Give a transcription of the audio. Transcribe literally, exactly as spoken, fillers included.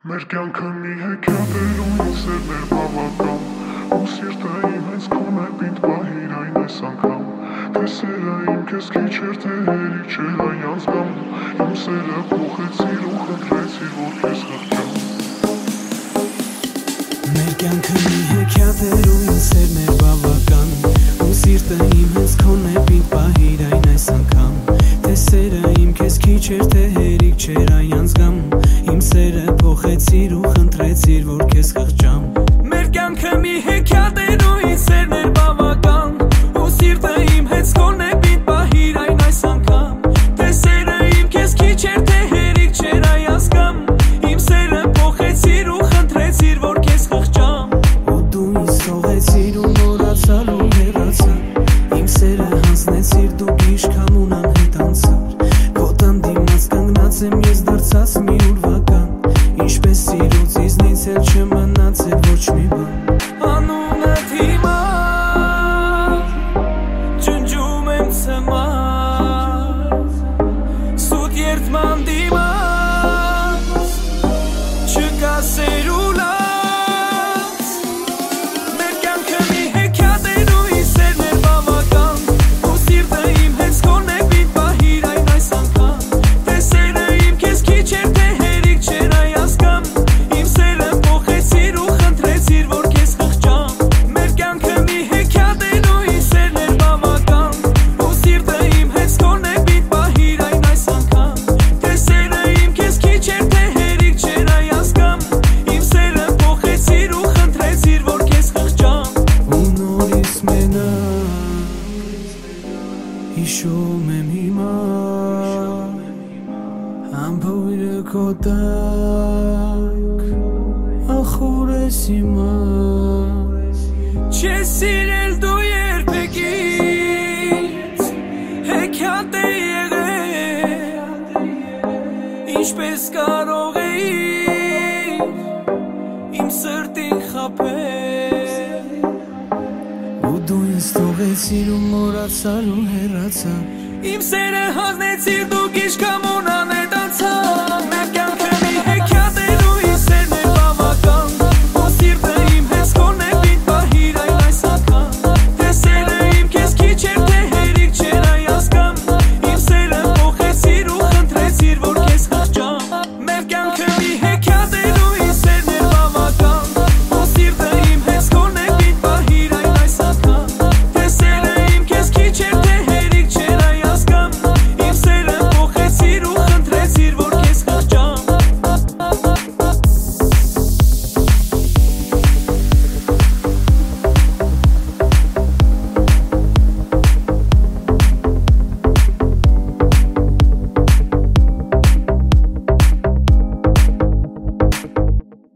Մեր կյանքը մի հեքիաթ էր ու ինձ էր մեր բավական Ու սիրտը իմ հենց քոնը պինդ պահիր այն այս անգամ Թե սերը իմ քեզ քիչ էր, թե հերիք չէր այն անձգամ Իմ սերը փոխեցիր ու խնդրեցիր, որ քեզ խղճամ Մեր կյանքը մի հեքիաթ էր ու ինձ էր մեր բավական Ու սիրտը իմ հենց քոնը պինդ պահիր այն այս անգամ Թե սերը իմ քեզ քիչ էր, թե հերիք չէր այն անձգամ Իմ սերը փոխեցիր ու խնդրեցիր, որ քեզ խղճամ Մեր կյանքը մի հեքիաթ էր ու ինձ էր մեր բավական Ու սիրտը իմ հենց քոնը պինդ պահիր այն այս անգամ Թե սերը իմ քեզ քիչ էր, թե հերիք չէր այն անձգամ Իմ սերը փոխեցիր ու խնդրեցիր, որ քեզ խղճամ Ու դու ինձ թողեցիր ու մոռացար ու հեռացար Իմ սերը հանձնեցիր դու գիշքամ ու անհետ անցար Քո տան դիմաց կանգնած եմ ես դարձած մի ուրվական Ինչպես սիրուց իզնից էլ չմնացել ոչ մի բան Անունդ հիմա ջնջում եմ ցմար Սուտ երդման դիմաց չկա սեր ու լաց Մեր կյանքը մի հեքիաթ էր ու ինձ էր մեր բավական Ու սիրտը իմ հենց քոնը պինդ պահիր այն այս անգամ Թե սերը իմ քեզ քիչ էր, թե հերիք չէր այն անձգամ Իմ սերը փոխեցիր ու խնդրեցիր, որ քեզ խղճամ Մեր կյանքը մի հեքիաթ էր ու ինձ էր մեր բավական Ու սիրտը իմ հենց քոնը պինդ պահիր այն այս անգամ Թե սերը իմ քեզ քիչ էր, թե հերիք չէր այն անձգամ Իմ սերը փոխեցիր ու խնդրեցիր, որ քեզ խղճամ Ու նորից մենակ հիշում եմ հիմա Ամբույրը քո տակ ախոր ես հիմա Չես սիրել դու երբեկից Հեքիաթ է եղել Ինչպես կարող էիր Իմ սրտին խաբել Ու դու ինձ թողեցիր ու մոռացար ու հեռացար Իմ սերը հանձնեցիր դու գիշկամ ու նանել